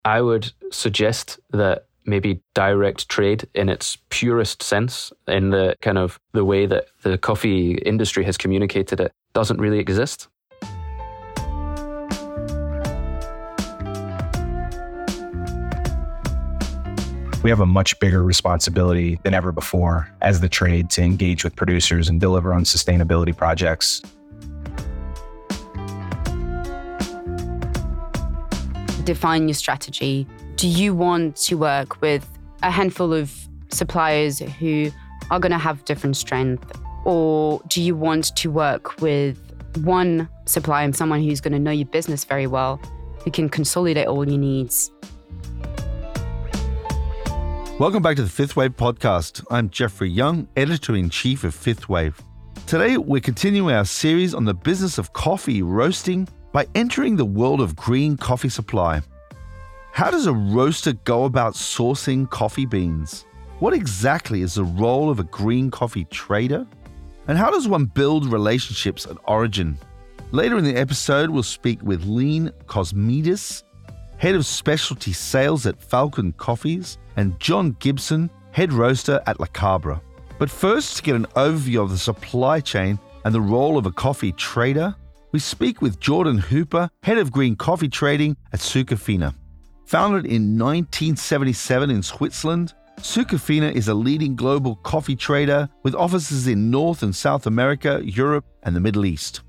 I would suggest that maybe direct trade in its purest sense, in the kind of the way that the coffee industry has communicated it, doesn't really exist. We have a much bigger responsibility than ever before as the trade to engage with producers and deliver on sustainability projects. Define your strategy. Do you want to work with a handful of suppliers who are going to have different strength? Or do you want to work with one supplier and someone who's going to know your business very well, who can consolidate all your needs? Welcome back to the Fifth Wave podcast. I'm Jeffrey Young, Editor-in-Chief of Fifth Wave. Today, we're continuing our series on the business of coffee roasting by entering the world of green coffee supply. How does a roaster go about sourcing coffee beans? What exactly is the role of a green coffee trader? And how does one build relationships at origin? Later in the episode, we'll speak with Lean Cosmides, Head of Specialty Sales at Falcon Coffees, and John Gibson, Head Roaster at La Cabra. But first, to get an overview of the supply chain and the role of a coffee trader, we speak with Jordan Hooper, Head of Green Coffee Trading at Sucafina. Founded in 1977 in Switzerland, Sucafina is a leading global coffee trader with offices in North and South America, Europe, and the Middle East.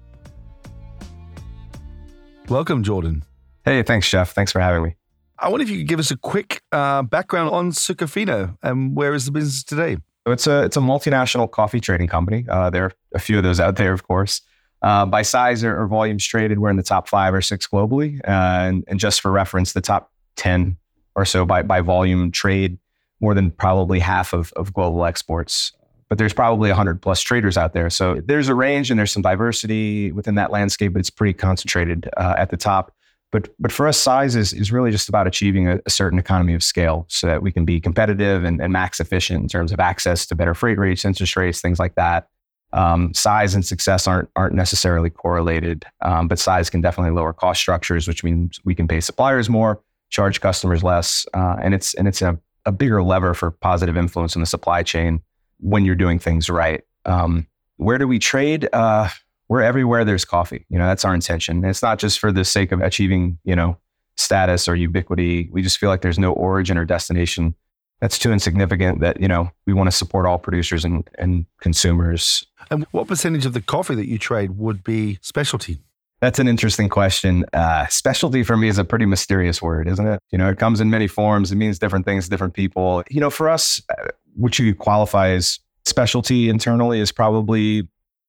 Welcome, Jordan. Hey, thanks, Jeff. Thanks for having me. I wonder if you could give us a quick background on Sucafina and where is the business today? It's a multinational coffee trading company. There are a few of those out there, of course. By size or volumes traded, we're in the top 5 or 6 globally. And just for reference, the top 10 or so by volume trade more than probably half of global exports. But there's probably 100 plus traders out there. So there's a range and there's some diversity within that landscape, but it's pretty concentrated at the top. But for us, size is really just about achieving a certain economy of scale so that we can be competitive and max efficient in terms of access to better freight rates, interest rates, things like that. Size and success aren't necessarily correlated, but size can definitely lower cost structures, which means we can pay suppliers more, charge customers less, and it's a bigger lever for positive influence in the supply chain when you're doing things right. Where do we trade? We're everywhere there's coffee. That's our intention. And it's not just for the sake of achieving, status or ubiquity. We just feel like there's no origin or destination that's too insignificant that, we want to support all producers and consumers. And what percentage of the coffee that you trade would be specialty? That's an interesting question. Specialty for me is a pretty mysterious word, isn't it? It comes in many forms. It means different things to different people. For us, what you qualify as specialty internally is probably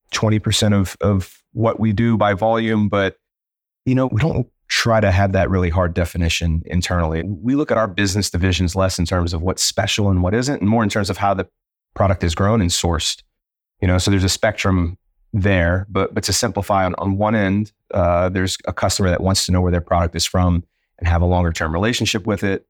20% of what we do by volume, but we don't try to have that really hard definition internally. We look at our business divisions less in terms of what's special and what isn't, and more in terms of how the product is grown and sourced. So there's a spectrum there, but to simplify, on one end, there's a customer that wants to know where their product is from and have a longer term relationship with it.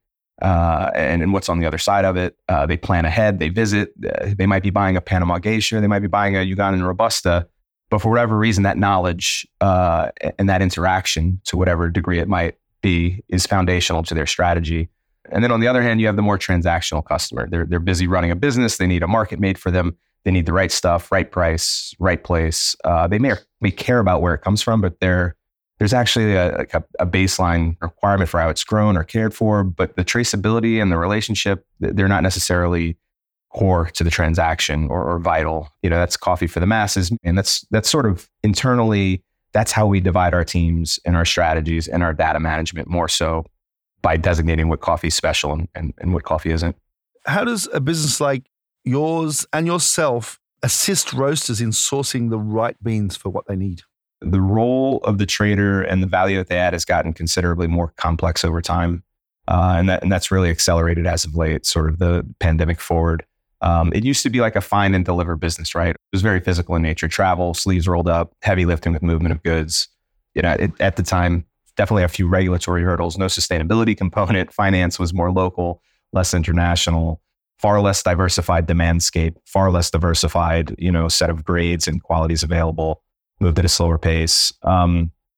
And what's on the other side of it. They plan ahead, they visit, they might be buying a Panama Geisha, they might be buying a Ugandan Robusta, but for whatever reason, that knowledge and that interaction, to whatever degree it might be, is foundational to their strategy. And then on the other hand, you have the more transactional customer. They're busy running a business, they need a market made for them, they need the right stuff, right price, right place. They may care about where it comes from, but there's actually a baseline requirement for how it's grown or cared for, but the traceability and the relationship, they're not necessarily core to the transaction or vital. That's coffee for the masses. And that's sort of internally, that's how we divide our teams and our strategies and our data management, more so by designating what coffee is special and what coffee isn't. How does a business like yours and yourself assist roasters in sourcing the right beans for what they need? The role of the trader and the value that they add has gotten considerably more complex over time. And that's really accelerated as of late, sort of the pandemic forward. It used to be like a find and deliver business, right? It was very physical in nature, travel, sleeves rolled up, heavy lifting with movement of goods. At the time, definitely a few regulatory hurdles, no sustainability component. Finance was more local, less international, far less diversified demand scape, far less diversified, set of grades and qualities available. Moved at a slower pace.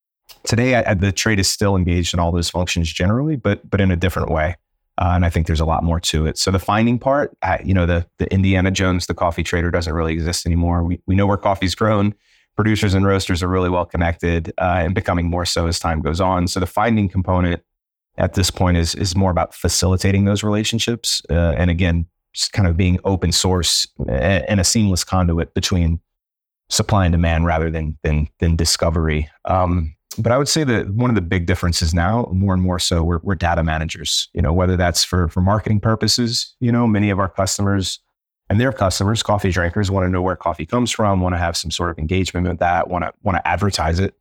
Today, the trade is still engaged in all those functions generally, but in a different way. And I think there's a lot more to it. So the finding part, the Indiana Jones, the coffee trader, doesn't really exist anymore. We know where coffee's grown. Producers and roasters are really well connected and becoming more so as time goes on. So the finding component at this point is more about facilitating those relationships. And again, just kind of being open source and a seamless conduit between supply and demand rather than discovery. But I would say that one of the big differences now, more and more so, we're data managers, whether that's for marketing purposes. Many of our customers and their customers, coffee drinkers, want to know where coffee comes from, want to have some sort of engagement with that, want to advertise it.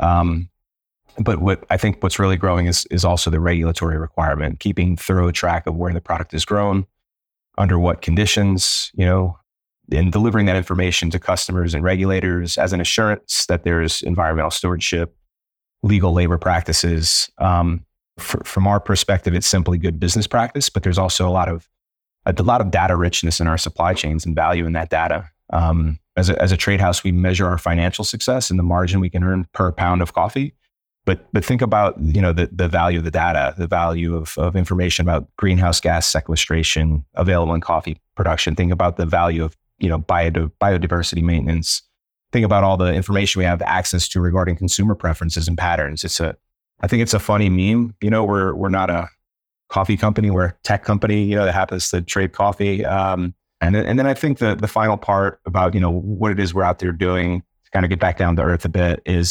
But what's really growing is also the regulatory requirement, keeping thorough track of where the product is grown, under what conditions, and delivering that information to customers and regulators as an assurance that there's environmental stewardship, legal labor practices. From our perspective, it's simply good business practice, but there's also a lot of data richness in our supply chains and value in that data. As a trade house, we measure our financial success and the margin we can earn per pound of coffee. But think about the value of the data, the value of information about greenhouse gas sequestration available in coffee production. Think about the value of biodiversity maintenance. Think about all the information we have access to regarding consumer preferences and patterns. I think it's a funny meme. We're not a coffee company, we're a tech company, that happens to trade coffee. And then I think the final part about, what it is we're out there doing to kind of get back down to earth a bit is,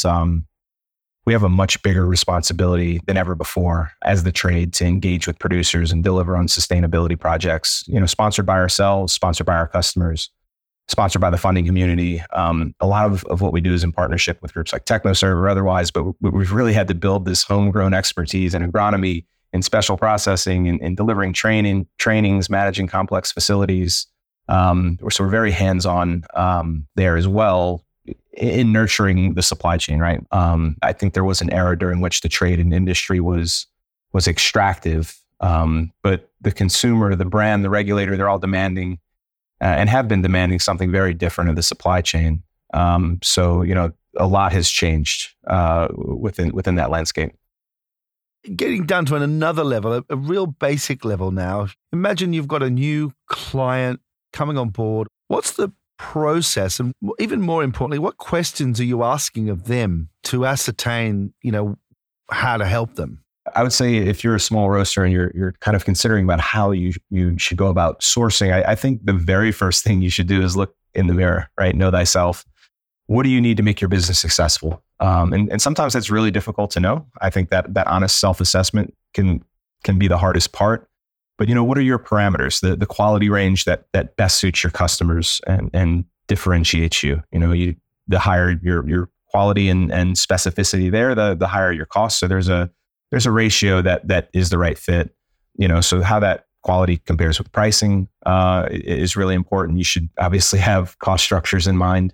we have a much bigger responsibility than ever before as the trade to engage with producers and deliver on sustainability projects, sponsored by ourselves, sponsored by our customers, sponsored by the funding community. A lot of what we do is in partnership with groups like TechnoServe or otherwise, but we've really had to build this homegrown expertise in agronomy, in special processing, in delivering trainings, managing complex facilities. So we're very hands-on there as well in nurturing the supply chain, right? I think there was an era during which the trade and industry was extractive, but the consumer, the brand, the regulator, they're all demanding and have been demanding something very different of the supply chain. So, a lot has changed within that landscape. Getting down to another level, a real basic level now. Imagine you've got a new client coming on board. What's the process? And even more importantly, what questions are you asking of them to ascertain, how to help them? I would say if you're a small roaster and you're kind of considering about how you should go about sourcing, I think the very first thing you should do is look in the mirror, right? Know thyself. What do you need to make your business successful? And sometimes that's really difficult to know. I think that honest self-assessment can be the hardest part. But what are your parameters? The quality range that best suits your customers and differentiates you. The higher your quality and specificity there, the higher your cost. So there's a ratio that is the right fit. So how that quality compares with pricing is really important. You should obviously have cost structures in mind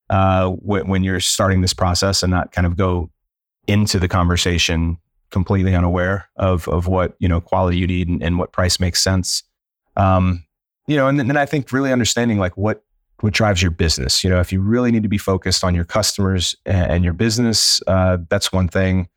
when you're starting this process and not kind of go into the conversation completely unaware of what quality you need and what price makes sense. And then I think really understanding like what drives your business. If you really need to be focused on your customers and your business, that's one thing.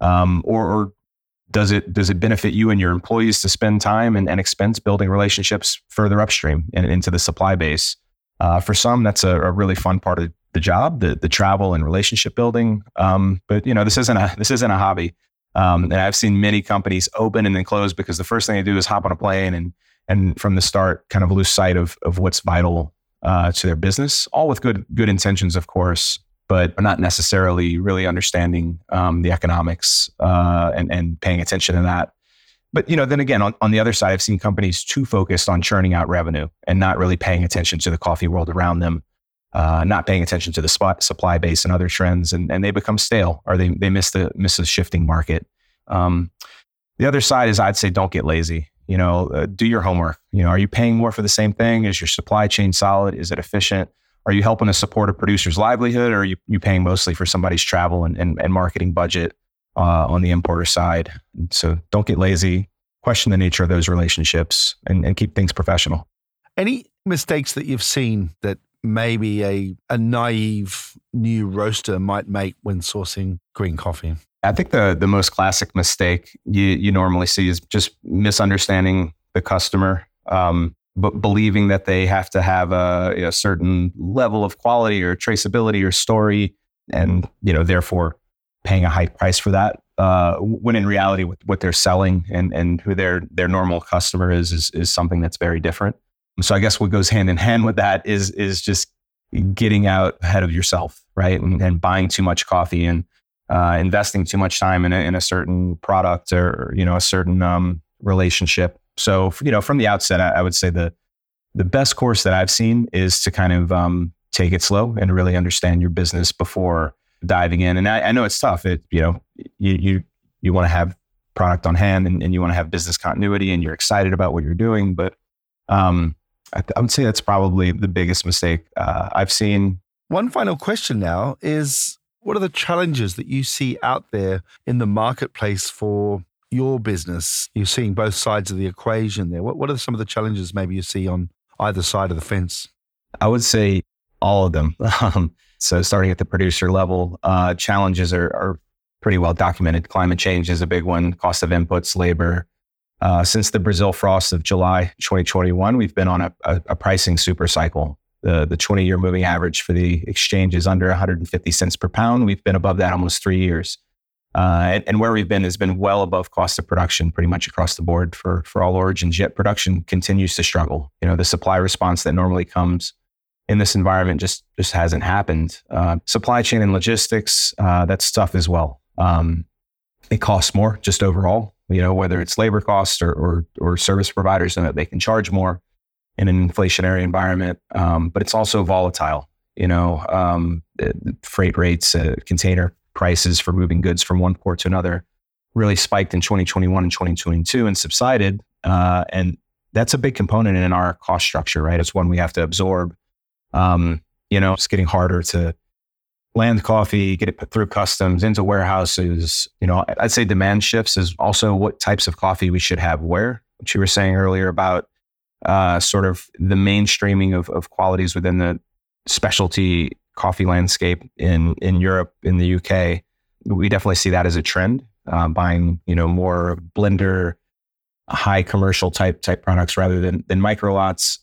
Or does it benefit you and your employees to spend time and expense building relationships further upstream and into the supply base? For some, that's a really fun part of the job, the travel and relationship building. But this isn't a hobby. And I've seen many companies open and then close because the first thing they do is hop on a plane and from the start kind of lose sight of what's vital to their business, all with good intentions, of course, but not necessarily really understanding the economics and paying attention to that. But then again, on the other side, I've seen companies too focused on churning out revenue and not really paying attention to the coffee world around them, not paying attention to the supply base and other trends, and they become stale or they miss the shifting market. The other side is I'd say don't get lazy. Do your homework. Are you paying more for the same thing? Is your supply chain solid? Is it efficient? Are you helping to support a producer's livelihood, or are you paying mostly for somebody's travel and marketing budget on the importer side? So don't get lazy. Question the nature of those relationships and keep things professional. Any mistakes that you've seen that maybe a naive new roaster might make when sourcing green coffee? I think the most classic mistake you normally see is just misunderstanding the customer, but believing that they have to have a certain level of quality or traceability or story, and therefore paying a high price for that. When in reality, what they're selling and who their normal customer is something that's very different. So I guess what goes hand in hand with that is just getting out ahead of yourself, right? And buying too much coffee and investing too much time in a certain product or a certain relationship. So from the outset, I would say the best course that I've seen is to kind of take it slow and really understand your business before diving in. And I know it's tough. You want to have product on hand and you want to have business continuity and you're excited about what you're doing. But I would say that's probably the biggest mistake I've seen. One final question now is, what are the challenges that you see out there in the marketplace for your business? You're seeing both sides of the equation there. What are some of the challenges maybe you see on either side of the fence? I would say all of them. So starting at the producer level, challenges are pretty well documented. Climate change is a big one, cost of inputs, labor. Since the Brazil frost of July 2021, we've been on a pricing super cycle. The 20-year moving average for the exchange is under 150 cents per pound. We've been above that almost 3 years. And where we've been has been well above cost of production pretty much across the board for all origins, yet production continues to struggle. The supply response that normally comes in this environment just hasn't happened. Supply chain and logistics, that's tough as well. It costs more just overall, whether it's labor costs or service providers, and that they can charge more in an inflationary environment. But it's also volatile, freight rates, container prices for moving goods from one port to another really spiked in 2021 and 2022 and subsided. And that's a big component in our cost structure, right? It's one we have to absorb. It's getting harder to land coffee, get it put through customs into warehouses. I'd say demand shifts is also what types of coffee we should have where, which you were saying earlier about sort of the mainstreaming of qualities within the specialty coffee landscape in Europe, in the UK. We definitely see that as a trend, buying, more blender, high commercial type products rather than micro lots.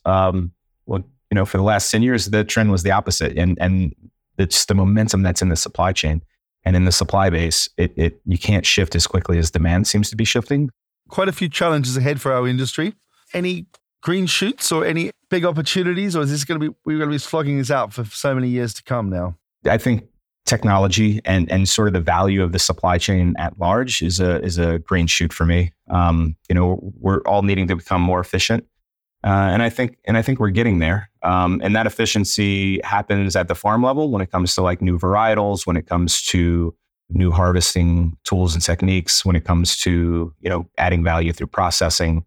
For the last 10 years, the trend was the opposite. And it's the momentum that's in the supply chain and in the supply base. You can't shift as quickly as demand seems to be shifting. Quite a few challenges ahead for our industry. Any green shoots or any big opportunities, or is this we're going to be slogging this out for so many years to come now? I think technology and sort of the value of the supply chain at large is a green shoot for me. We're all needing to become more efficient. And I think we're getting there. And that efficiency happens at the farm level when it comes to like new varietals, when it comes to new harvesting tools and techniques, when it comes to, adding value through processing,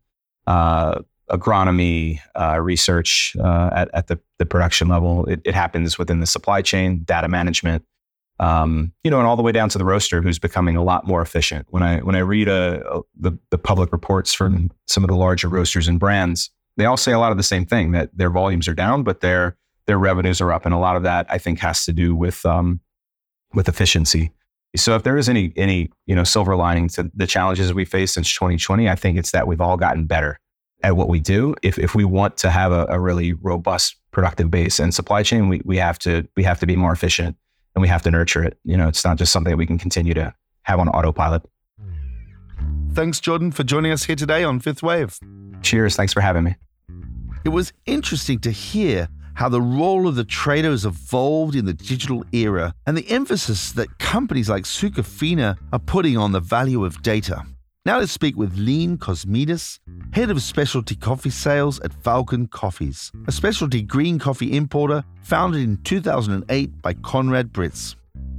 agronomy, research, at the production level. It happens within the supply chain, data management, and all the way down to the roaster, who's becoming a lot more efficient. When I read the public reports from some of the larger roasters and brands, they all say a lot of the same thing, that their volumes are down, but their revenues are up. And a lot of that, I think, has to do with efficiency. So if there is any silver lining to the challenges we faced since 2020, I think it's that we've all gotten better at what we do. If we want to have a really robust, productive base and supply chain, we have to be more efficient and we have to nurture it. It's not just something that we can continue to have on autopilot. Thanks, Jordan, for joining us here today on Fifth Wave. Cheers. Thanks for having me. It was interesting to hear how the role of the trader has evolved in the digital era and the emphasis that companies like Sucafina are putting on the value of data. Now let's speak with Lean Cosmides, Head of Specialty Coffee Sales at Falcon Coffees, a specialty green coffee importer founded in 2008 by Conrad Britz.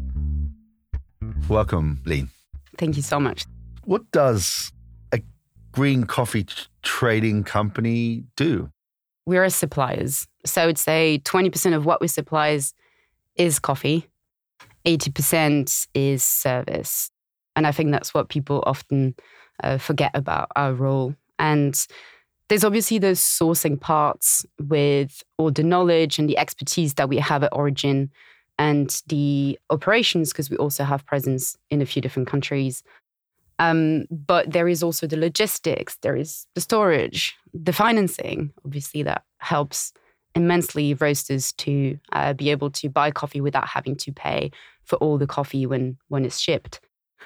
Welcome, Lean. Thank you so much. What does a green coffee trading company do? We're suppliers. So I would say 20% of what we supply is coffee. 80% is service. And I think that's what people often forget about our role. And there's obviously those sourcing parts with all the knowledge and the expertise that we have at Origin. and the operations, because we also have presence in a few different countries. But there is also the logistics, there is the storage, the financing, obviously that helps immensely roasters to be able to buy coffee without having to pay for all the coffee when it's shipped.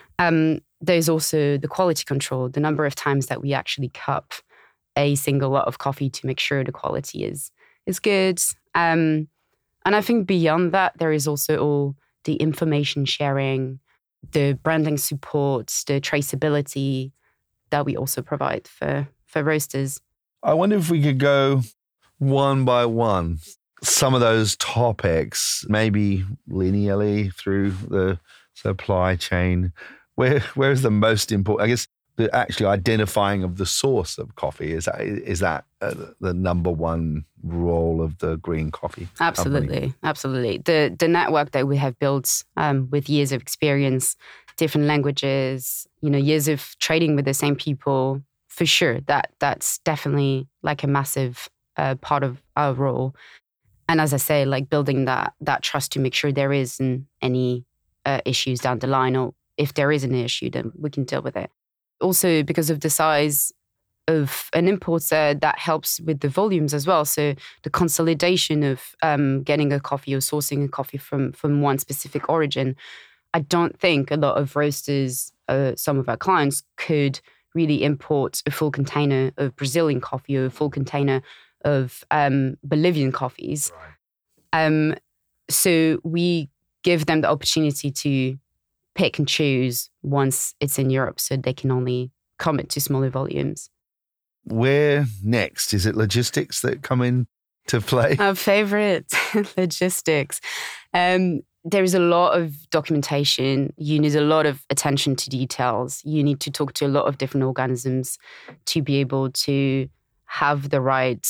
There's also the quality control, the number of times that we actually cup a single lot of coffee to make sure the quality is good. And I think beyond that, there is also all the information sharing, the branding support, the traceability that we also provide for roasters. I wonder if we could go one by one, some of those topics, maybe linearly through the supply chain. Where is the most important? I guess the actually identifying of the source of coffee is that the number one role of the green coffee company? Absolutely. The network that we have built with years of experience, different languages, years of trading with the same people, for sure. That's definitely like a massive part of our role. And as I say, like building that trust to make sure there isn't any issues down the line, or if there is an issue, then we can deal with it. Also, because of the size of an importer, that helps with the volumes as well. So the consolidation of getting a coffee or sourcing a coffee from one specific origin, I don't think a lot of roasters, some of our clients, could really import a full container of Brazilian coffee or a full container of Bolivian coffees. Right. So we give them the opportunity to pick and choose once it's in Europe, so they can only commit to smaller volumes. Where next? Is it logistics that come in to play? Our favorite, logistics. There's a lot of documentation. You need a lot of attention to details. You need to talk to a lot of different organisms to be able to have the right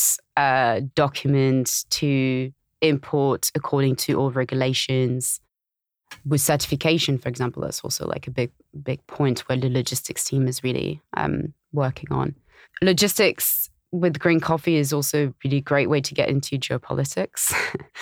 documents to import according to all regulations. With certification, for example, that's also like a big point where the logistics team is really working on. Logistics with green coffee is also a really great way to get into geopolitics,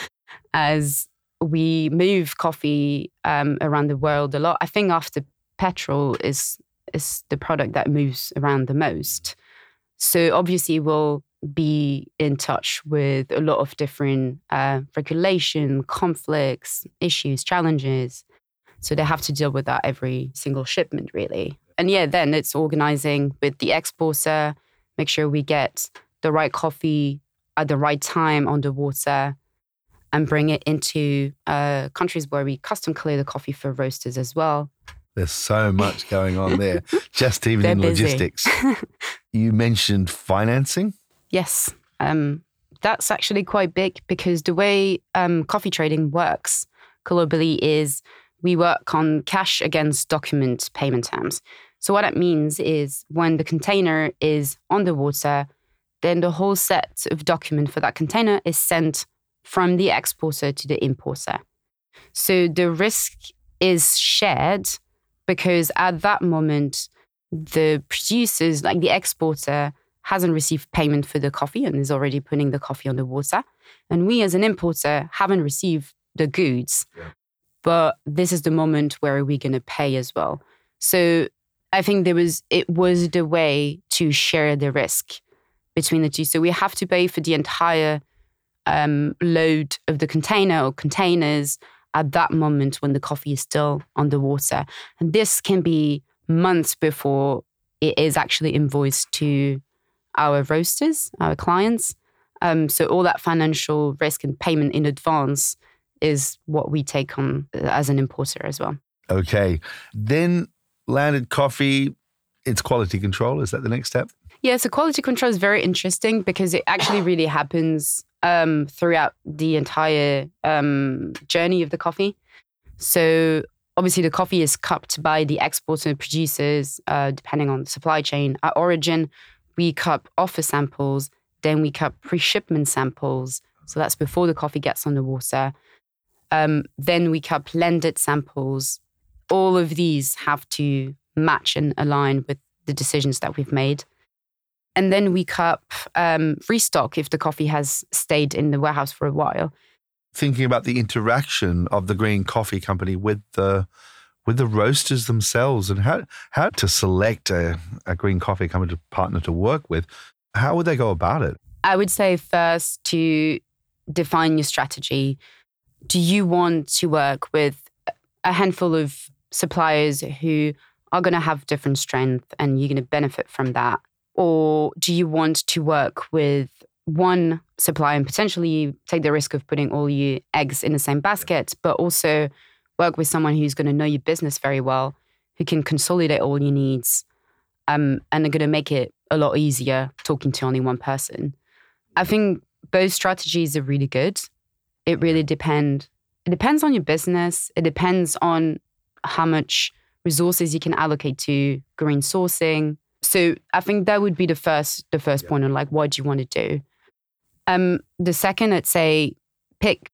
as we move coffee around the world a lot. I think after petrol is the product that moves around the most. So obviously we'll be in touch with a lot of different regulation, conflicts, issues, challenges. So they have to deal with that every single shipment, really. And then it's organizing with the exporter, make sure we get the right coffee at the right time on the water, and bring it into countries where we custom clear the coffee for roasters as well. There's so much going on there, just even in logistics. You mentioned financing. Yes, that's actually quite big, because the way coffee trading works globally is we work on cash against document payment terms. So what that means is when the container is on the water, then the whole set of document for that container is sent from the exporter to the importer. So the risk is shared, because at that moment, the producers, like the exporter, hasn't received payment for the coffee and is already putting the coffee on the water. And we as an importer haven't received the goods. Yeah. But this is the moment where we're going to pay as well. So I think it was the way to share the risk between the two. So we have to pay for the entire load of the container or containers at that moment when the coffee is still on the water. And this can be months before it is actually invoiced to our roasters, our clients. So all that financial risk and payment in advance is what we take on as an importer as well. Okay. Then landed coffee, it's quality control. Is that the next step? Yeah, so quality control is very interesting because it actually really happens throughout the entire journey of the coffee. So obviously the coffee is cupped by the exporter and producers, depending on the supply chain. At origin, we cup offer samples, then we cup pre-shipment samples. So that's before the coffee gets on the water. Then we cup blended samples. All of these have to match and align with the decisions that we've made. And then we cup restock if the coffee has stayed in the warehouse for a while. thinking about the interaction of the green coffee company with the roasters themselves and how to select a green coffee company partner to work with. How would they go about it? I would say first to define your strategy. Do you want to work with a handful of suppliers who are going to have different strength and you're going to benefit from that? Or do you want to work with one supplier and potentially take the risk of putting all your eggs in the same basket, but also work with someone who's going to know your business very well, who can consolidate all your needs, and are going to make it a lot easier talking to only one person? I think both strategies are really good. It really depends. It depends on your business. It depends on how much resources you can allocate to green sourcing. So I think that would be the first point on like, what do you want to do? The second, I'd say pick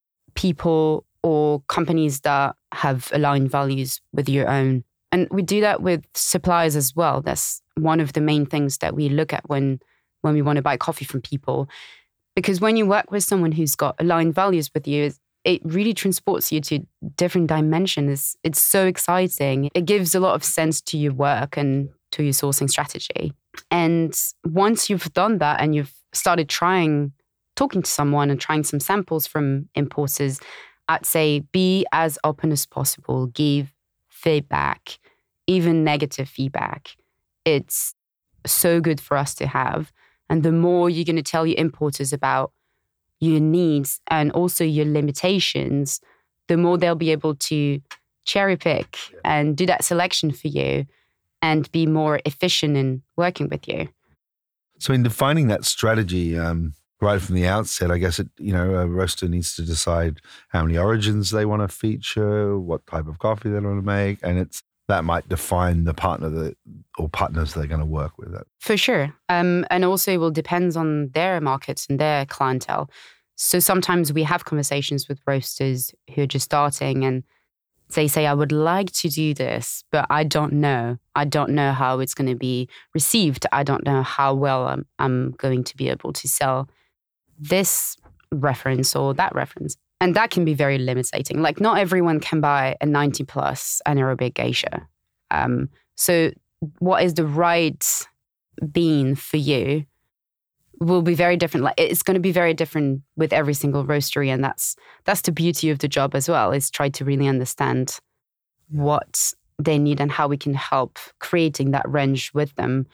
people or companies that have aligned values with your own. And we do that with suppliers as well. That's one of the main things that we look at when we want to buy coffee from people. Because when you work with someone who's got aligned values with you, it really transports you to different dimensions. It's so exciting. It gives a lot of sense to your work and to your sourcing strategy. And once you've done that and you've started talking to someone and trying some samples from importers, I'd say be as open as possible. Give feedback, even negative feedback. It's so good for us to have. And the more you're going to tell your importers about your needs and also your limitations, the more they'll be able to cherry pick and do that selection for you and be more efficient in working with you. So in defining that strategy, right from the outset, I guess a roaster needs to decide how many origins they want to feature, what type of coffee they want to make, and that might define the partner or partners they're going to work with. For sure. And also it will depend on their markets and their clientele. So sometimes we have conversations with roasters who are just starting and they say, I would like to do this, but I don't know. I don't know how it's going to be received. I don't know how well I'm going to be able to sell this reference or that reference. And that can be very limiting. Like not everyone can buy a 90 plus anaerobic geisha. So what is the right bean for you will be very different. Like it's going to be very different with every single roastery. And that's the beauty of the job as well, is try to really understand what they need and how we can help creating that range with them,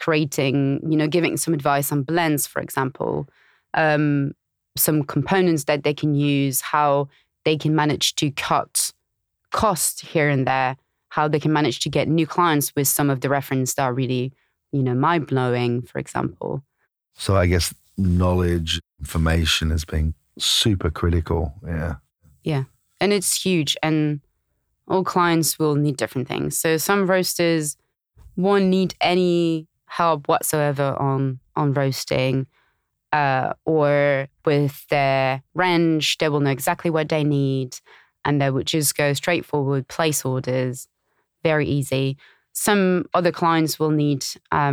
giving some advice on blends, for example, some components that they can use, how they can manage to cut cost here and there, how they can manage to get new clients with some of the reference that are really, mind-blowing, for example. So I guess knowledge, information has been super critical. Yeah. Yeah. And it's huge. And all clients will need different things. So some roasters won't need any help whatsoever on roasting. Or with their range, they will know exactly what they need and they would just go straight forward, place orders, very easy. Some other clients will need,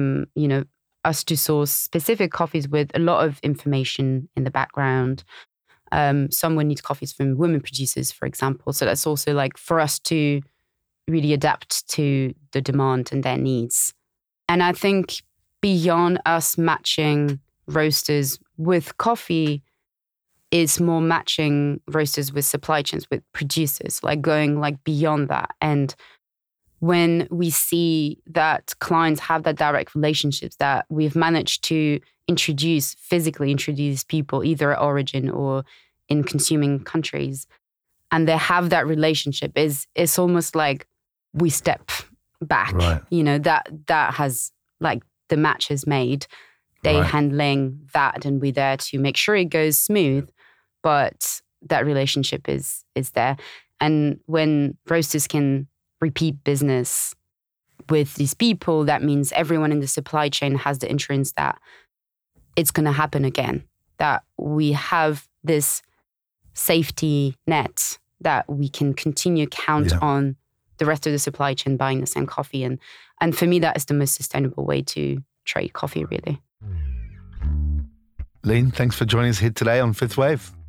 us to source specific coffees with a lot of information in the background. Some will need coffees from women producers, for example. So that's also like for us to really adapt to the demand and their needs. And I think beyond us matching roasters with coffee is more matching roasters with supply chains, with producers, like going like beyond that. And when we see that clients have that direct relationships, that we've managed to physically introduce people either at origin or in consuming countries, and they have that relationship, it's almost like we step back. Right. That has like the match is made. They're handling that and we're there to make sure it goes smooth, but that relationship is there. And when roasters can repeat business with these people, that means everyone in the supply chain has the insurance that it's going to happen again, that we have this safety net that we can continue count on the rest of the supply chain buying the same coffee. And for me, that is the most sustainable way to trade coffee, really. Leen, thanks for joining us here today on Fifth Wave.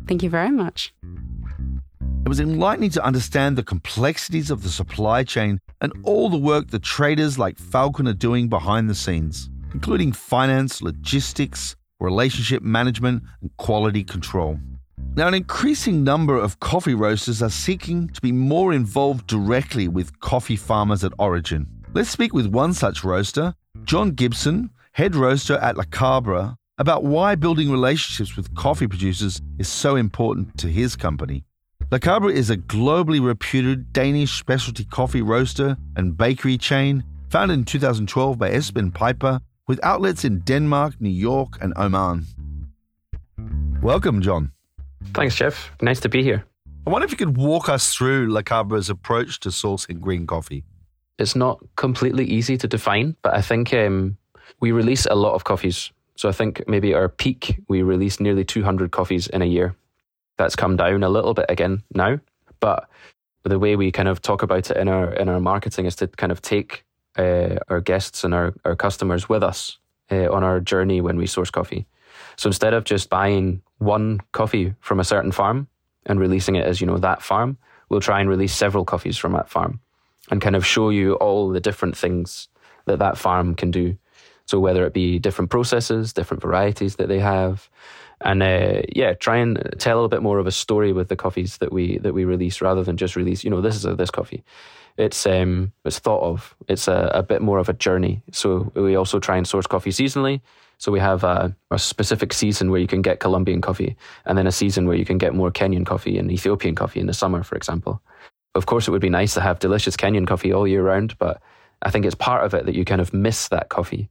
Thank you very much. It was enlightening to understand the complexities of the supply chain and all the work the traders like Falcon are doing behind the scenes, including finance, logistics, relationship management, and quality control. Now, an increasing number of coffee roasters are seeking to be more involved directly with coffee farmers at origin. Let's speak with one such roaster, John Gibson, head roaster at La Cabra, about why building relationships with coffee producers is so important to his company. La Cabra is a globally reputed Danish specialty coffee roaster and bakery chain founded in 2012 by Esben Piper, with outlets in Denmark, New York, and Oman. Welcome, John. Thanks, Jeff. Nice to be here. I wonder if you could walk us through La Cabra's approach to sourcing green coffee. It's not completely easy to define, but I think we release a lot of coffees. So I think maybe our peak, we release nearly 200 coffees in a year. That's come down a little bit again now. But the way we kind of talk about it in our marketing is to kind of take our guests and our customers with us on our journey when we source coffee. So instead of just buying one coffee from a certain farm and releasing it as, that farm, we'll try and release several coffees from that farm and kind of show you all the different things that farm can do. So whether it be different processes, different varieties that they have, and try and tell a bit more of a story with the coffees that we release rather than just release, this is this coffee. It's thought of. It's a bit more of a journey. So we also try and source coffee seasonally. So we have a specific season where you can get Colombian coffee, and then a season where you can get more Kenyan coffee and Ethiopian coffee in the summer, for example. Of course, it would be nice to have delicious Kenyan coffee all year round, but I think it's part of it that you kind of miss that coffee.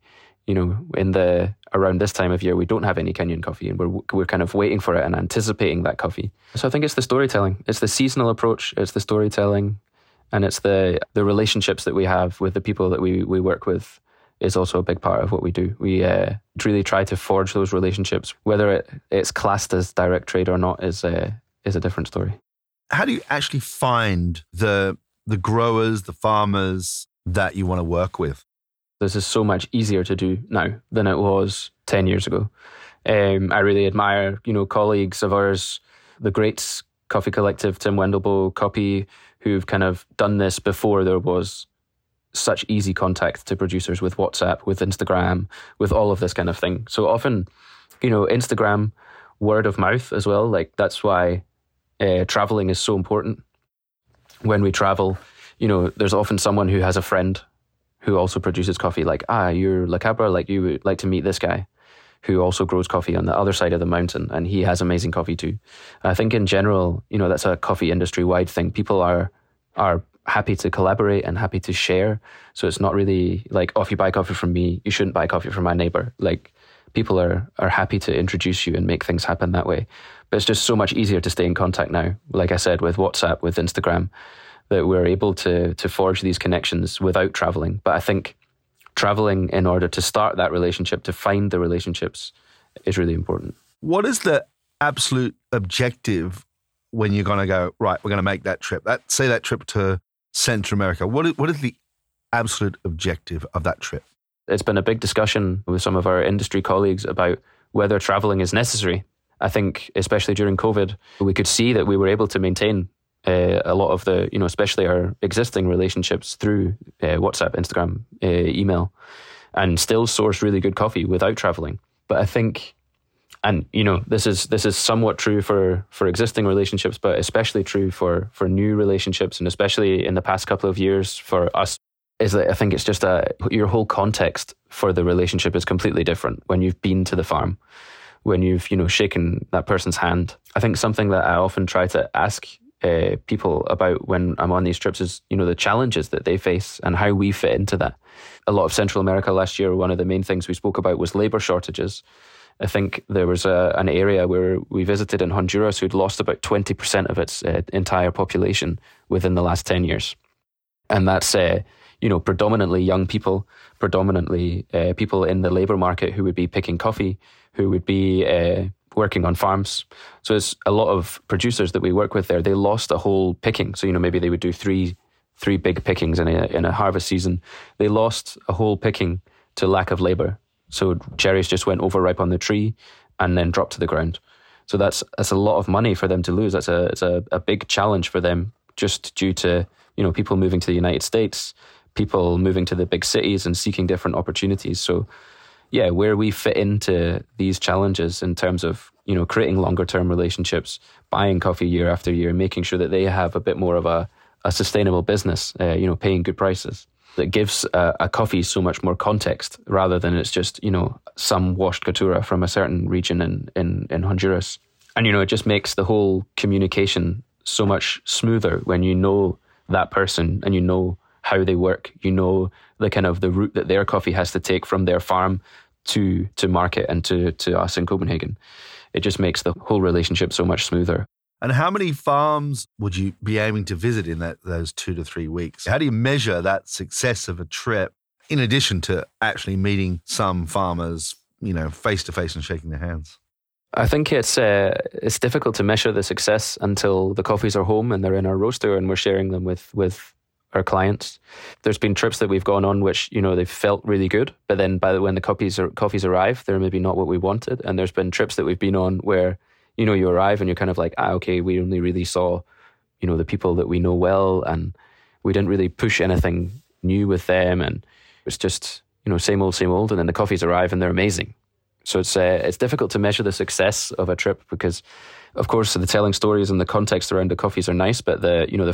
Around this time of year, we don't have any Kenyan coffee, and we're kind of waiting for it and anticipating that coffee. So I think it's the storytelling. It's the seasonal approach. It's the storytelling, and it's the relationships that we have with the people that we work with is also a big part of what we do. We really try to forge those relationships. Whether it's classed as direct trade or not is a different story. How do you actually find the growers, the farmers that you want to work with? This is so much easier to do now than it was 10 years ago. I really admire, colleagues of ours, the Greats Coffee Collective, Tim Wendelboe, Copy, who've kind of done this before there was such easy contact to producers with WhatsApp, with Instagram, with all of this kind of thing. So often, Instagram, word of mouth as well. Like that's why traveling is so important. When we travel, there's often someone who has a friend who also produces coffee, like, you're La Cabra, like you would like to meet this guy who also grows coffee on the other side of the mountain, and he has amazing coffee too. I think in general, that's a coffee industry-wide thing. People are happy to collaborate and happy to share. So it's not really like, if you buy coffee from me, you shouldn't buy coffee from my neighbor. Like people are happy to introduce you and make things happen that way. But it's just so much easier to stay in contact now. Like I said, with WhatsApp, with Instagram, that we're able to forge these connections without traveling. But I think traveling in order to start that relationship, to find the relationships, is really important. What is the absolute objective when you're going to go, right, we're going to make that trip? Say that trip to Central America. What is the absolute objective of that trip? It's been a big discussion with some of our industry colleagues about whether traveling is necessary. I think, especially during COVID, we could see that we were able to maintain a lot of the, especially our existing relationships through WhatsApp, Instagram, email, and still source really good coffee without traveling. But I think, and this is somewhat true for existing relationships, but especially true for new relationships, and especially in the past couple of years for us, is that I think it's just your whole context for the relationship is completely different when you've been to the farm, when you've shaken that person's hand. I think something that I often try to ask people about when I'm on these trips is, the challenges that they face and how we fit into that. A lot of Central America last year, one of the main things we spoke about was labor shortages. I think there was an area where we visited in Honduras who'd lost about 20% of its entire population within the last 10 years. And that's, predominantly young people, predominantly people in the labor market who would be picking coffee, who would be working on farms. So it's a lot of producers that we work with there. They lost a whole picking. So, maybe they would do three big pickings in a harvest season. They lost a whole picking to lack of labor. So cherries just went overripe on the tree and then dropped to the ground. So that's a lot of money for them to lose. It's a big challenge for them, just due to, people moving to the United States, people moving to the big cities and seeking different opportunities. So yeah, where we fit into these challenges in terms of, creating longer term relationships, buying coffee year after year, making sure that they have a bit more of a sustainable business, paying good prices. That gives a coffee so much more context rather than it's just, some washed caturra from a certain region in Honduras. And, it just makes the whole communication so much smoother when you know that person and you know how they work, the kind of the route that their coffee has to take from their farm to market and to us in Copenhagen. It just makes the whole relationship so much smoother. And how many farms would you be aiming to visit in those 2 to 3 weeks? How do you measure that success of a trip in addition to actually meeting some farmers, face to face and shaking their hands? I think it's difficult to measure the success until the coffees are home and they're in our roaster and we're sharing them with our clients. There's been trips that we've gone on which, they've felt really good, but then when the coffees arrive, they're maybe not what we wanted. And there's been trips that we've been on where, you arrive and you're kind of like, okay, we only really saw, the people that we know well, and we didn't really push anything new with them. And it's just, same old. And then the coffees arrive and they're amazing. So it's difficult to measure the success of a trip because, of course, the telling stories and the context around the coffees are nice, but the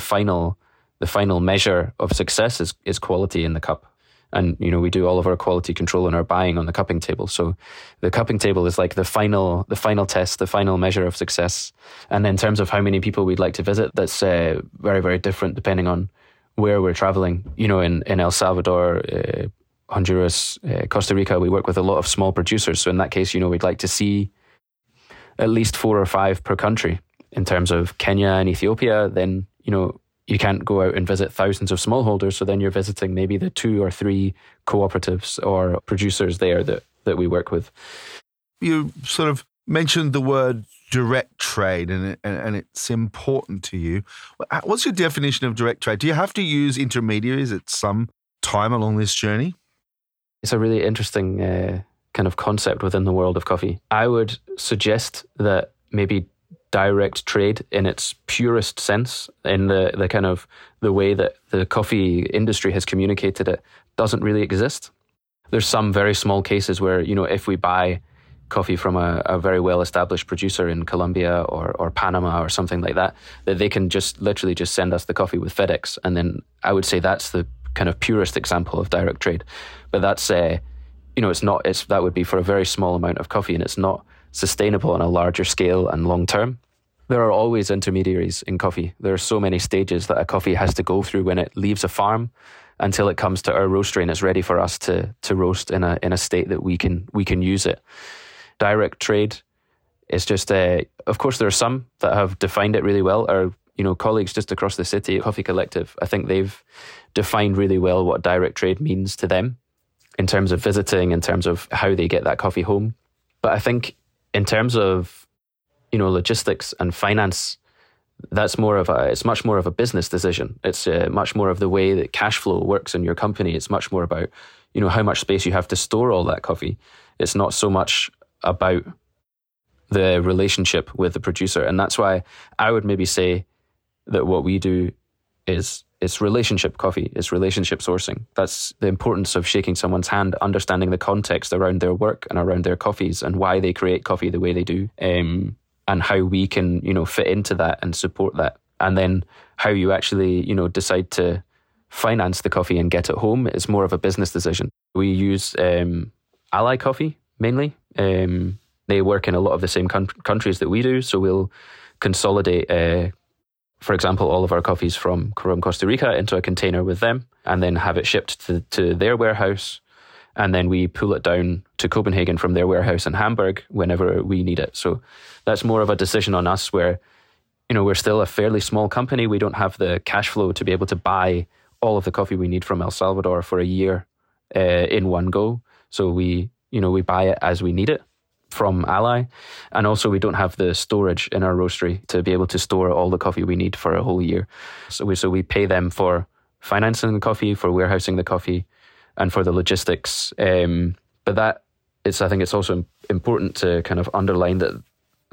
final measure of success is quality in the cup. And, we do all of our quality control and our buying on the cupping table. So the cupping table is like the final test, the final measure of success. And in terms of how many people we'd like to visit, that's very, very different depending on where we're traveling. In El Salvador, Honduras, Costa Rica, we work with a lot of small producers. So in that case, we'd like to see at least 4 or 5 per country. In terms of Kenya and Ethiopia, then, you can't go out and visit thousands of smallholders. So then you're visiting maybe the 2 or 3 cooperatives or producers there that we work with. You sort of mentioned the word direct trade and it's important to you. What's your definition of direct trade? Do you have to use intermediaries at some time along this journey? It's a really interesting kind of concept within the world of coffee. I would suggest that maybe direct trade in its purest sense, in the kind of the way that the coffee industry has communicated it, doesn't really exist. There's some very small cases where, if we buy coffee from a very well-established producer in Colombia or Panama or something like that they can just literally just send us the coffee with FedEx. And then I would say that's the kind of purest example of direct trade. But that's, that would be for a very small amount of coffee, and it's not sustainable on a larger scale and long term. There are always intermediaries in coffee. There are so many stages that a coffee has to go through when it leaves a farm until it comes to our roastery and it's ready for us to roast in a state that we can use it. Direct trade is just of course there are some that have defined it really well. Our colleagues just across the city, Coffee Collective, I think they've defined really well what direct trade means to them in terms of visiting, in terms of how they get that coffee home. But I think in terms of logistics and finance, it's much more of a business decision. It's much more of the way that cash flow works in your company. It's much more about, how much space you have to store all that coffee. It's not so much about the relationship with the producer. And that's why I would maybe say that what we do is it's relationship coffee, it's relationship sourcing. That's the importance of shaking someone's hand, understanding the context around their work and around their coffees and why they create coffee the way they do. And how we can, fit into that and support that. And then how you actually, decide to finance the coffee and get it home is more of a business decision. We use Ally Coffee mainly. They work in a lot of the same countries that we do. So we'll consolidate, for example, all of our coffees from Costa Rica into a container with them and then have it shipped to their warehouse. And then we pull it down to Copenhagen from their warehouse in Hamburg whenever we need it. So that's more of a decision on us where, we're still a fairly small company. We don't have the cash flow to be able to buy all of the coffee we need from El Salvador for a year in one go. So we buy it as we need it from Ally. And also we don't have the storage in our roastery to be able to store all the coffee we need for a whole year. So we pay them for financing the coffee, for warehousing the coffee, and for the logistics. But I think it's also important to kind of underline that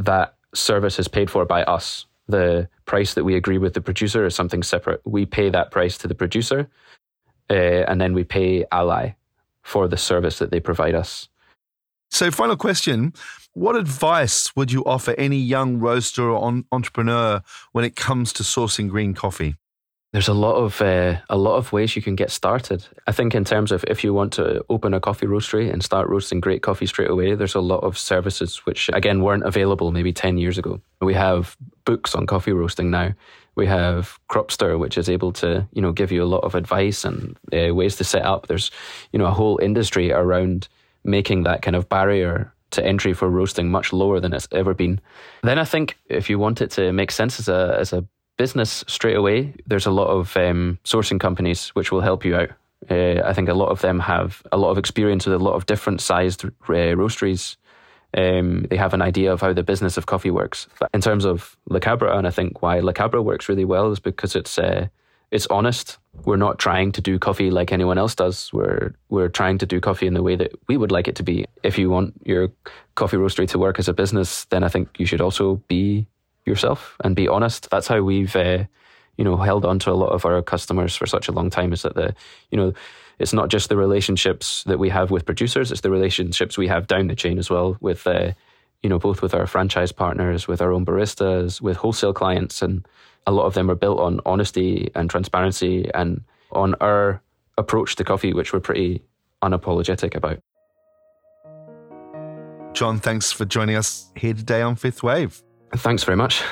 service is paid for by us. The price that we agree with the producer is something separate. We pay that price to the producer, and then we pay Ally for the service that they provide us. So final question, what advice would you offer any young roaster or entrepreneur when it comes to sourcing green coffee? There's a lot of ways you can get started. I think in terms of if you want to open a coffee roastery and start roasting great coffee straight away, there's a lot of services which, again, weren't available maybe 10 years ago. We have books on coffee roasting now. We have Cropster, which is able to, give you a lot of advice and ways to set up. There's, a whole industry around making that kind of barrier to entry for roasting much lower than it's ever been. Then I think if you want it to make sense as a business straight away, there's a lot of sourcing companies which will help you out. I think a lot of them have a lot of experience with a lot of different sized roasteries. They have an idea of how the business of coffee works. In terms of Le Cabra, and I think why Le Cabra works really well is because it's honest. We're not trying to do coffee like anyone else does. We're trying to do coffee in the way that we would like it to be. If you want your coffee roastery to work as a business, then I think you should also be yourself and be honest. That's how we've held on to a lot of our customers for such a long time, is that it's not just the relationships that we have with producers, it's the relationships we have down the chain as well with both with our franchise partners, with our own baristas, with wholesale clients, and a lot of them are built on honesty and transparency and on our approach to coffee, which we're pretty unapologetic about. John, thanks for joining us here today on Fifth Wave. Thanks very much.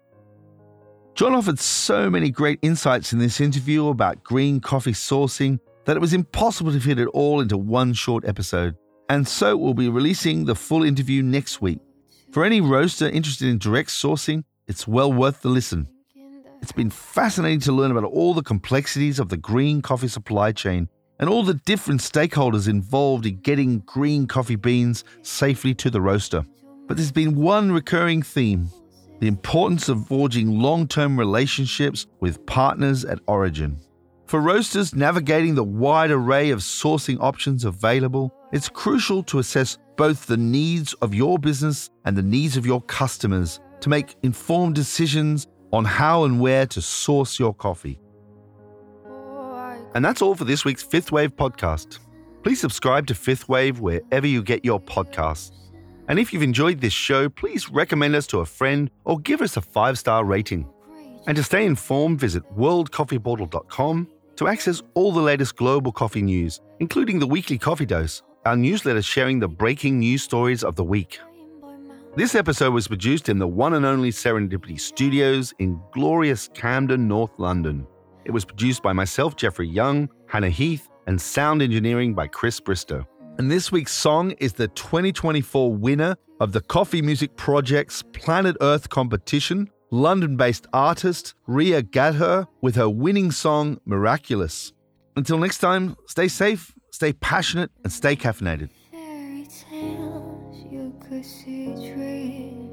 John offered so many great insights in this interview about green coffee sourcing that it was impossible to fit it all into one short episode. And so we'll be releasing the full interview next week. For any roaster interested in direct sourcing, it's well worth the listen. It's been fascinating to learn about all the complexities of the green coffee supply chain and all the different stakeholders involved in getting green coffee beans safely to the roaster. But there's been one recurring theme: the importance of forging long-term relationships with partners at origin. For roasters navigating the wide array of sourcing options available, it's crucial to assess both the needs of your business and the needs of your customers to make informed decisions on how and where to source your coffee. And that's all for this week's Fifth Wave podcast. Please subscribe to Fifth Wave wherever you get your podcasts. And if you've enjoyed this show, please recommend us to a friend or give us a 5-star rating. And to stay informed, visit worldcoffeeportal.com to access all the latest global coffee news, including the weekly Coffee Dose, our newsletter sharing the breaking news stories of the week. This episode was produced in the one and only Serendipity Studios in glorious Camden, North London. It was produced by myself, Jeffrey Young, Hannah Heath, and sound engineering by Chris Bristow. And this week's song is the 2024 winner of the Coffee Music Project's Planet Earth competition, London-based artist Ria Gadher, with her winning song, Miraculous. Until next time, stay safe, stay passionate, and stay caffeinated. Fairy tales, you could see dreams,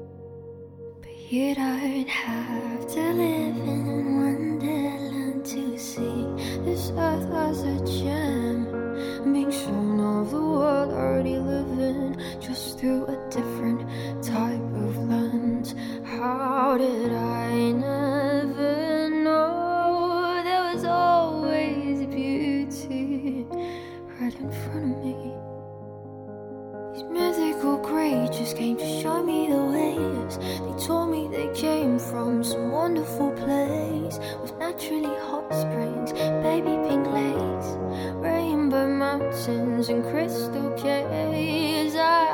but you don't have to live in Wonderland to see this earth as a gem. Being shown of the world already living just through a different type of lens. How did I never know there was always beauty right in front of me? These mythical creatures came to show me the ways. They told me they came from some wonderful place with naturally hot springs, baby pink lakes, rainbow mountains and crystal caves.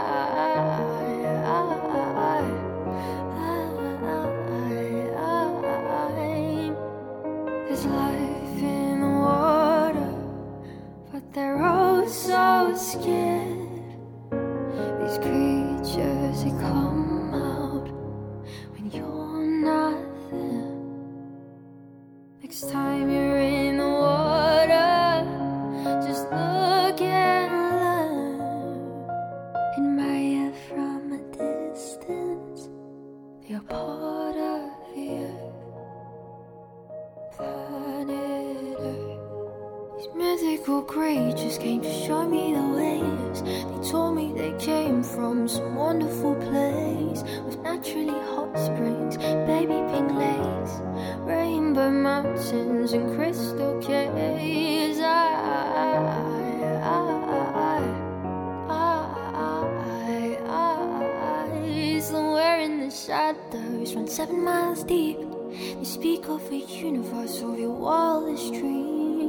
There's life in the water, but they're all so scared. These creatures, they come out when you're not there. Next time you're in the water, just look and learn. Admire from a distance, they are part of the earth, planet Earth. These mythical creatures came to show me the ways. They told me they came from some wonderful place with natural naturally hot springs, baby pink lakes, rainbow mountains and crystal caves. Somewhere in the shadows, run 7 miles deep. You speak of a universe of your wildest dreams.